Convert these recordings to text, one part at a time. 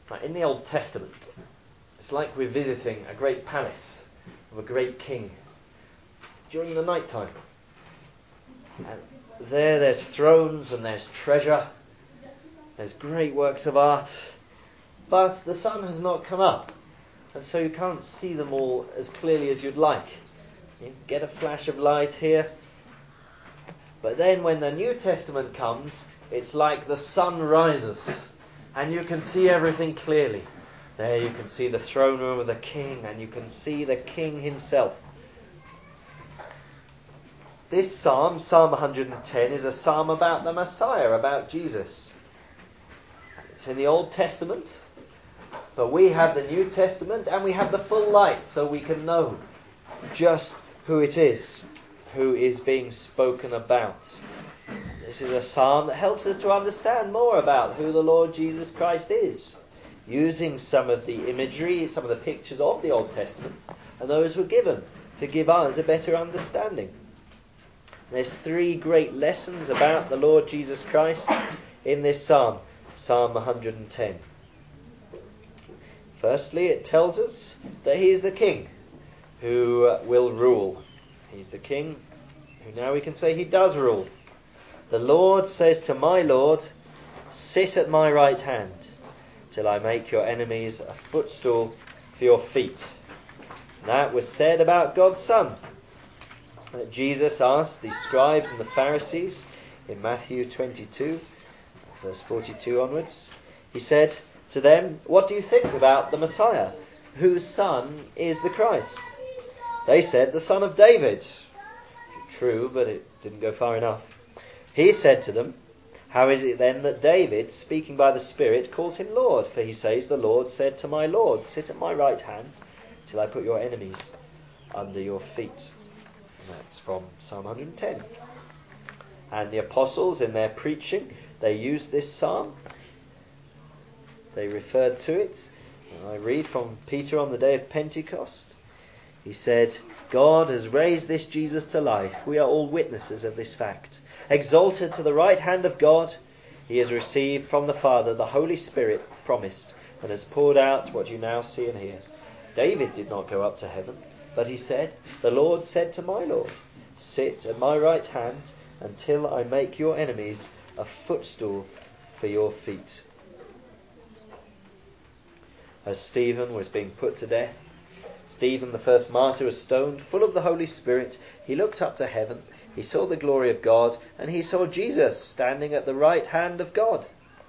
Right, in the Old Testament, it's like we're visiting a great palace of a great king during the night time. And there's thrones and there's treasure, there's great works of art, but the sun has not come up, and so you can't see them all as clearly as you'd like. You get a flash of light here, but then when the New Testament comes, it's like the sun rises, and you can see everything clearly. There you can see the throne room of the king, and you can see the king himself. This psalm, Psalm 110, is a psalm about the Messiah, about Jesus. It's in the Old Testament, but we have the New Testament and we have the full light, so we can know just who it is, who is being spoken about. This is a psalm that helps us to understand more about who the Lord Jesus Christ is, using some of the imagery, some of the pictures of the Old Testament, and those were given to give us a better understanding. There's three great lessons about the Lord Jesus Christ in this psalm, Psalm 110. Firstly, it tells us that he is the king who will rule. He's the king who now we can say he does rule. The Lord says to my Lord, sit at my right hand, till I make your enemies a footstool for your feet. And that was said about God's Son. Jesus asked the scribes and the Pharisees in Matthew 22, verse 42 onwards. He said to them, what do you think about the Messiah? Whose son is the Christ? They said, the son of David. True, but it didn't go far enough. He said to them, how is it then that David, speaking by the Spirit, calls him Lord? For he says, the Lord said to my Lord, sit at my right hand, till I put your enemies under your feet. And that's from Psalm 110. And the apostles, in their preaching, they used this psalm. They referred to it. And I read from Peter on the day of Pentecost. He said, God has raised this Jesus to life. We are all witnesses of this fact. Exalted to the right hand of God, he has received from the Father the Holy Spirit promised, and has poured out what you now see and hear. David did not go up to heaven, but he said, the Lord said to my Lord, sit at my right hand until I make your enemies a footstool for your feet. As Stephen was being put to death, Stephen, the first martyr, was stoned, full of the Holy Spirit. He looked up to heaven, he saw the glory of God, and he saw Jesus standing at the right hand of God.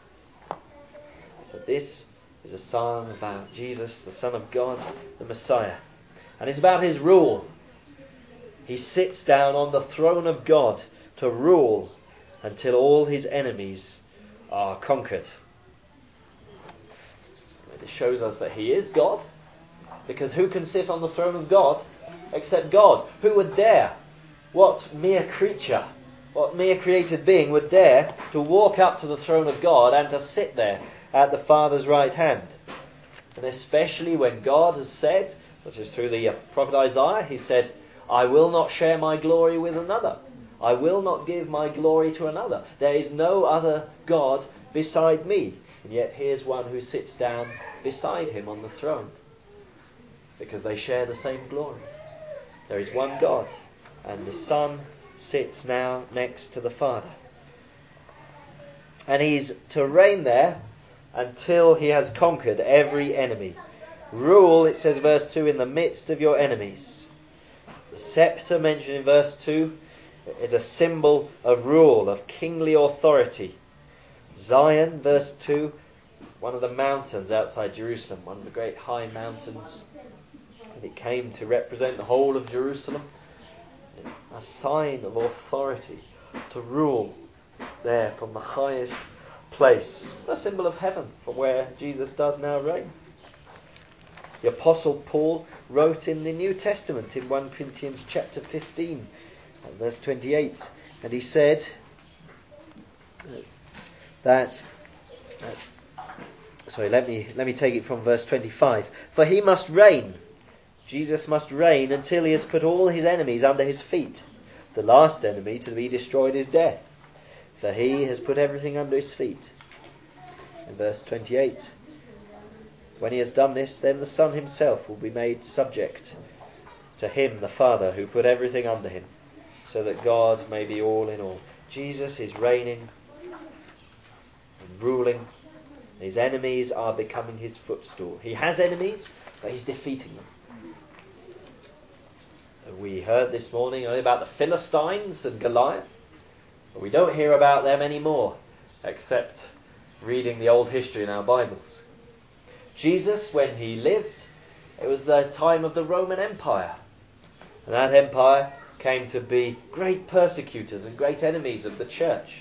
So this is a psalm about Jesus, the Son of God, the Messiah. And it's about his rule. He sits down on the throne of God to rule until all his enemies are conquered. It shows us that he is God, because who can sit on the throne of God except God? Who would dare? What mere creature, what mere created being would dare to walk up to the throne of God and to sit there at the Father's right hand? And especially when God has said, such as through the prophet Isaiah, he said, I will not share my glory with another. I will not give my glory to another. There is no other God beside me. And yet here's one who sits down beside him on the throne, because they share the same glory. There is one God, and the Son sits now next to the Father. And he's to reign there until he has conquered every enemy. Rule, it says verse 2, in the midst of your enemies. The scepter mentioned in verse 2 is a symbol of rule, of kingly authority. Zion, verse 2, one of the mountains outside Jerusalem, one of the great high mountains. And it came to represent the whole of Jerusalem. A sign of authority, to rule there from the highest place. A symbol of heaven, from where Jesus does now reign. The Apostle Paul wrote in the New Testament in 1 Corinthians chapter 15, verse 28, and he said that let me take it from verse 25. For he must reign, Jesus must reign until he has put all his enemies under his feet. The last enemy to be destroyed is death, for he has put everything under his feet. In verse 28, When he has done this, then the Son himself will be made subject to him, the Father, who put everything under him, so that God may be all in all. Jesus is reigning and ruling. His enemies are becoming his footstool. He has enemies, but he's defeating them. We heard this morning about the Philistines and Goliath, but we don't hear about them anymore, except reading the old history in our Bibles. Jesus, when he lived, it was the time of the Roman Empire. And that empire came to be great persecutors and great enemies of the church.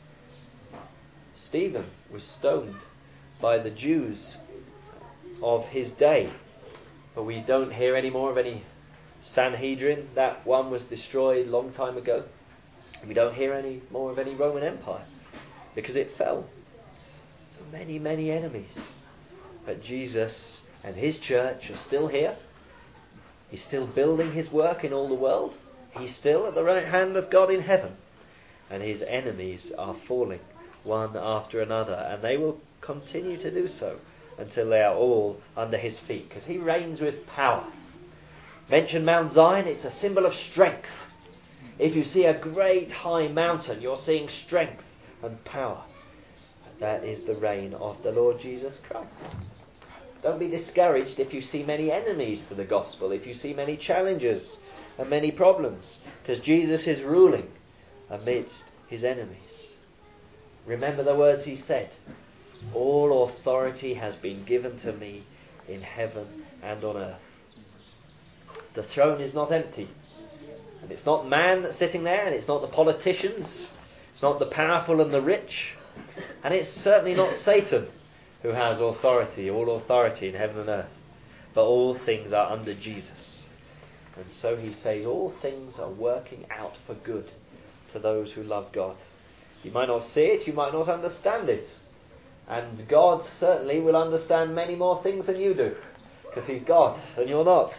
Stephen was stoned by the Jews of his day. But we don't hear any more of any Sanhedrin. That one was destroyed a long time ago. And we don't hear any more of any Roman Empire because it fell. So many, many enemies. But Jesus and his church are still here. He's still building his work in all the world. He's still at the right hand of God in heaven. And his enemies are falling one after another. And they will continue to do so until they are all under his feet. Because he reigns with power. Mention Mount Zion, it's a symbol of strength. If you see a great high mountain, you're seeing strength and power. That is the reign of the Lord Jesus Christ. Don't be discouraged if you see many enemies to the gospel, if you see many challenges and many problems, because Jesus is ruling amidst his enemies. Remember the words he said, all authority has been given to me in heaven and on earth. The throne is not empty. And it's not man that's sitting there, and it's not the politicians, it's not the powerful and the rich, and it's certainly not Satan who has authority, all authority in heaven and earth. But all things are under Jesus. And so he says all things are working out for good to those who love God. You might not see it, you might not understand it. And God certainly will understand many more things than you do, because he's God and you're not.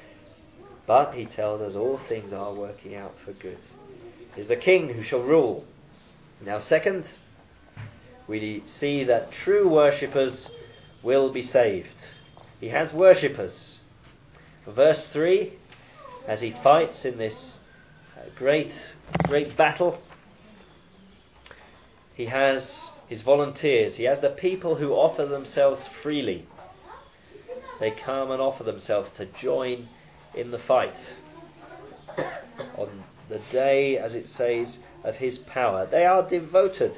But he tells us all things are working out for good. He's the King who shall rule. Now second, we see that true worshippers will be saved. He has worshippers. Verse 3, as he fights in this great battle, he has his volunteers. He has the people who offer themselves freely. They come and offer themselves to join in the fight. On the day, as it says, of his power. They are devoted.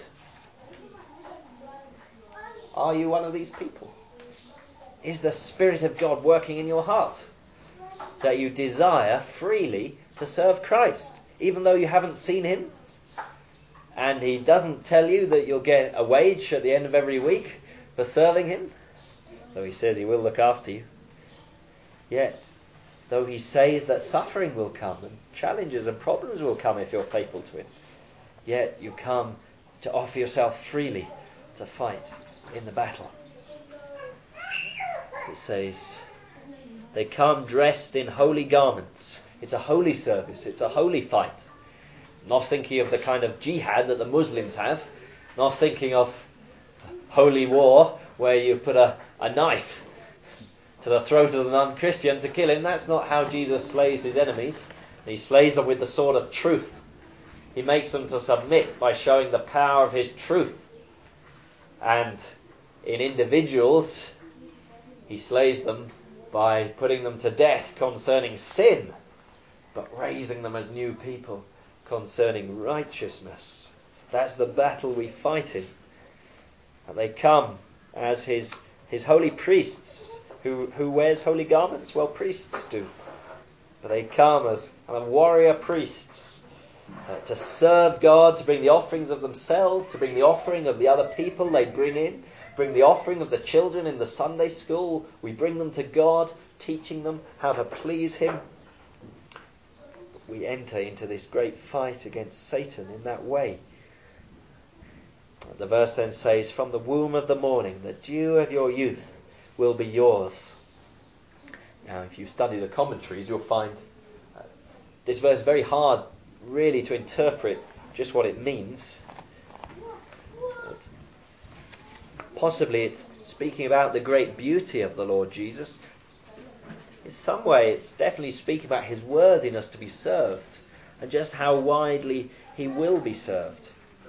Are you one of these people? Is the Spirit of God working in your heart that you desire freely to serve Christ, even though you haven't seen him? And he doesn't tell you that you'll get a wage at the end of every week for serving him, though he says he will look after you. Yet, though he says that suffering will come and challenges and problems will come if you're faithful to him, yet you come to offer yourself freely to fight in the battle. It says they come dressed in holy garments. It's a holy service, it's a holy fight. Not thinking of the kind of jihad that the Muslims have, not thinking of holy war where you put a knife to the throat of the non-Christian to kill him. That's not how Jesus slays his enemies. He slays them with the sword of truth. He makes them to submit by showing the power of his truth. And in individuals, he slays them by putting them to death concerning sin, but raising them as new people concerning righteousness. That's the battle we fight in. And they come as his holy priests. Who wears holy garments? Well, priests do. But they come as kind of warrior priests to serve God, to bring the offerings of themselves, to bring the offering of the other people they bring the offering of the children in the Sunday school. We bring them to God, teaching them how to please him. We enter into this great fight against Satan in that way. The verse then says, from the womb of the morning, the dew of your youth will be yours. Now, if you study the commentaries, you'll find this verse very hard really to interpret just what it means. Possibly it's speaking about the great beauty of the Lord Jesus. In some way, it's definitely speaking about his worthiness to be served and just how widely he will be served.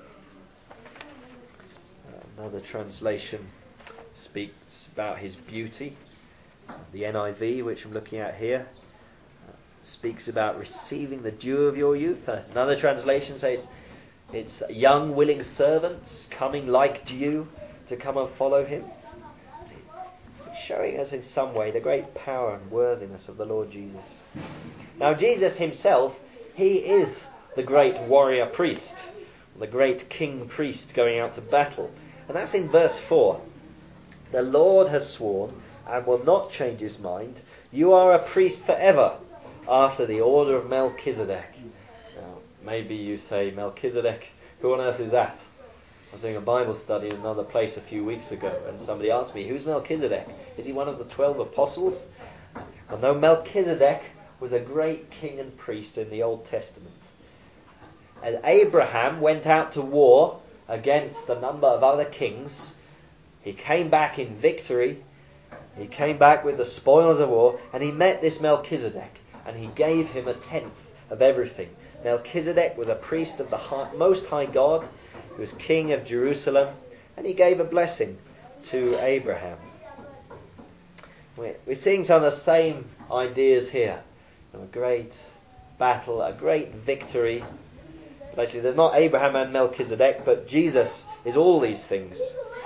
Another translation speaks about his beauty. The NIV, which I'm looking at here, speaks about receiving the dew of your youth. Another translation says it's young, willing servants coming like dew to come and follow him. It's showing us in some way the great power and worthiness of the Lord Jesus. Now, Jesus himself, he is the great warrior priest, the great king priest going out to battle. And that's in verse 4. The Lord has sworn and will not change his mind. You are a priest forever, after the order of Melchizedek. Now, maybe you say, Melchizedek, who on earth is that? I was doing a Bible study in another place a few weeks ago, and somebody asked me, who's Melchizedek? Is he one of the 12 apostles? Well, no, Melchizedek was a great king and priest in the Old Testament. And Abraham went out to war against a number of other kings. He came back in victory. He came back with the spoils of war, and he met this Melchizedek, and he gave him a tenth of everything. Melchizedek was a priest of the Most High God. He was king of Jerusalem, and he gave a blessing to Abraham. We're seeing some of the same ideas here. A great battle, a great victory. But actually, there's not Abraham and Melchizedek, but Jesus is all these things.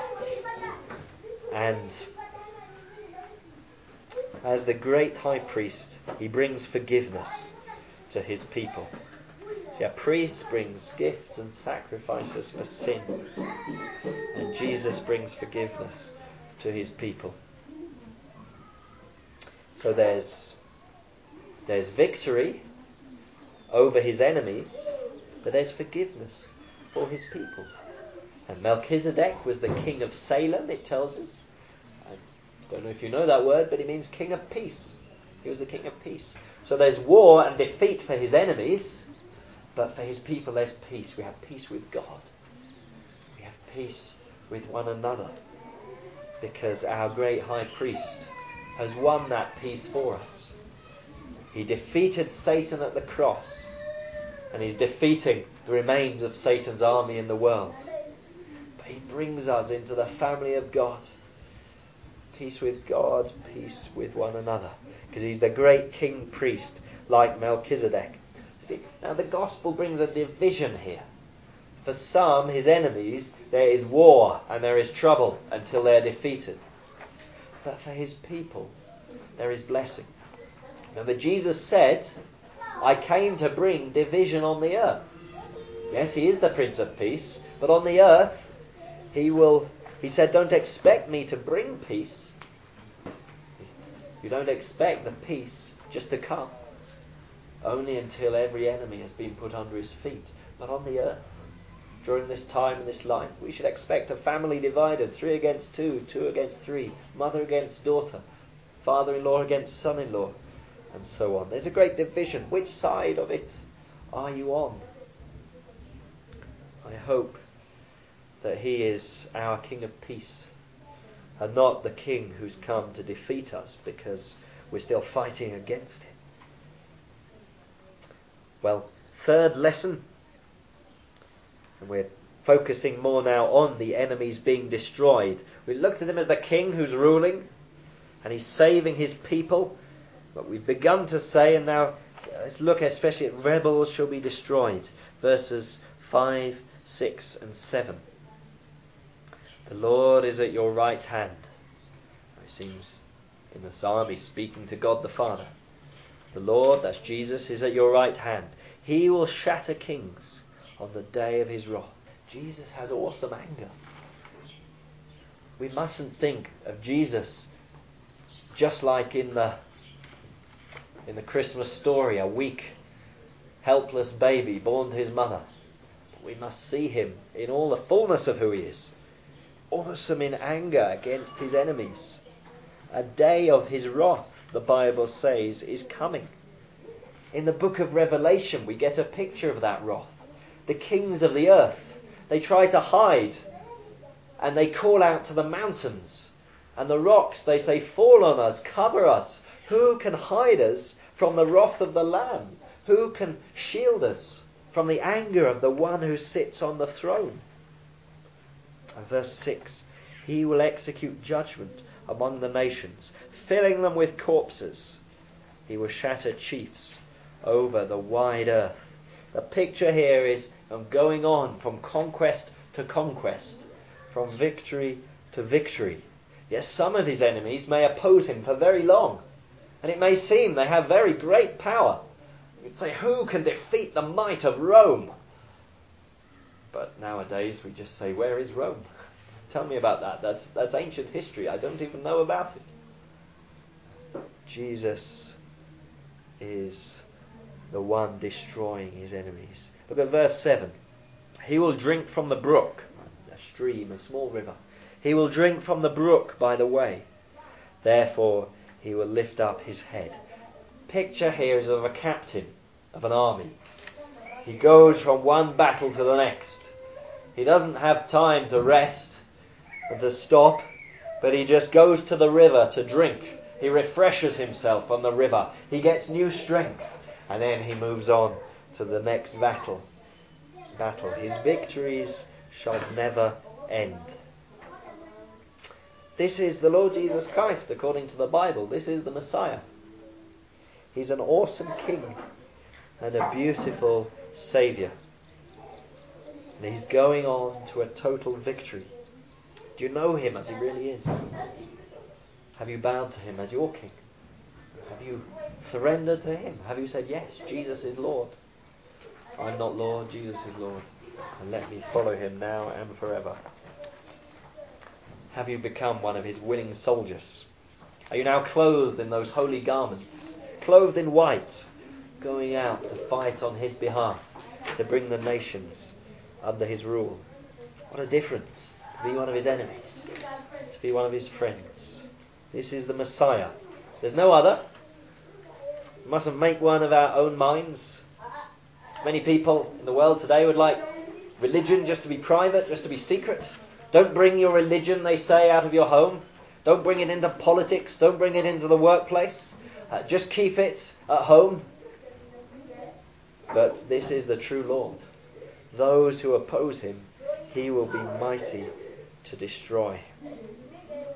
And as the great high priest, he brings forgiveness to his people. See, a priest brings gifts and sacrifices for sin, and Jesus brings forgiveness to his people. So there's victory over his enemies, but there's forgiveness for his people. And Melchizedek was the king of Salem, it tells us. I don't know if you know that word, but it means king of peace. He was the king of peace. So there's war and defeat for his enemies, but for his people there's peace. We have peace with God. We have peace with one another, because our great high priest has won that peace for us. He defeated Satan at the cross, and he's defeating the remains of Satan's army in the world. But he brings us into the family of God. Peace with God, peace with one another, because he's the great king priest like Melchizedek. See, now the gospel brings a division here. For some, his enemies, there is war and there is trouble until they are defeated. But for his people, there is blessing. Remember, Jesus said, I came to bring division on the earth. Yes, he is the Prince of Peace, but on the earth, he said, don't expect me to bring peace. You don't expect the peace just to come. Only until every enemy has been put under his feet. But on the earth, during this time in this life, we should expect a family divided, 3 against 2, 2 against 3, mother against daughter, father-in-law against son-in-law, and so on. There's a great division. Which side of it are you on? I hope that he is our King of Peace, and not the king who's come to defeat us because we're still fighting against him. Well, third lesson, and we're focusing more now on the enemies being destroyed. We looked at him as the king who's ruling, and he's saving his people. But we've begun to say, and now let's look especially at rebels shall be destroyed. Verses 5, 6 and 7. The Lord is at your right hand. It seems in the psalm he's speaking to God the Father. The Lord, that's Jesus, is at your right hand. He will shatter kings on the day of his wrath. Jesus has awesome anger. We mustn't think of Jesus just like in the Christmas story, a weak, helpless baby born to his mother. We must see him in all the fullness of who he is. Awesome in anger against his enemies. A day of his wrath, the Bible says, is coming. In the book of Revelation, we get a picture of that wrath. The kings of the earth, they try to hide And they call out to the mountains and the rocks. They say, fall on us, cover us. Who can hide us from the wrath of the Lamb? Who can shield us from the anger of the one who sits on the throne? And verse 6, he will execute judgment among the nations, filling them with corpses. He will shatter chiefs over the wide earth. The picture here is of going on from conquest to conquest, from victory to victory. Yes, some of his enemies may oppose him for very long, and it may seem they have very great power. You'd say, who can defeat the might of Rome? But nowadays we just say, where is Rome? Tell me about that. That's ancient history. I don't even know about it. Jesus is the one destroying his enemies. Look at verse 7. He will drink from the brook, a stream, a small river. He will drink from the brook by the way. Therefore he will lift up his head. Picture here is of a captain of an army. He goes from one battle to the next. He doesn't have time to rest and to stop, but he just goes to the river to drink. He refreshes himself on the river. He gets new strength. And then he moves on to the next battle. His victories shall never end. This is the Lord Jesus Christ according to the Bible. This is the Messiah. He's an awesome king and a beautiful saviour. And he's going on to a total victory. Do you know him as he really is? Have you bowed to him as your king? Have you surrendered to him? Have you said, yes, Jesus is Lord? I'm not Lord, Jesus is Lord. And let me follow him now and forever. Have you become one of his willing soldiers? Are you now clothed in those holy garments, clothed in white, going out to fight on his behalf, to bring the nations under his rule? What a difference to be one of his enemies, to be one of his friends. This is the Messiah. There's no other. We mustn't make one of our own minds. Many people in the world today would like religion just to be private, just to be secret. Don't bring your religion, they say, out of your home. Don't bring it into politics. Don't bring it into the workplace. Just keep it at home. But this is the true Lord. Those who oppose him, he will be mighty to destroy.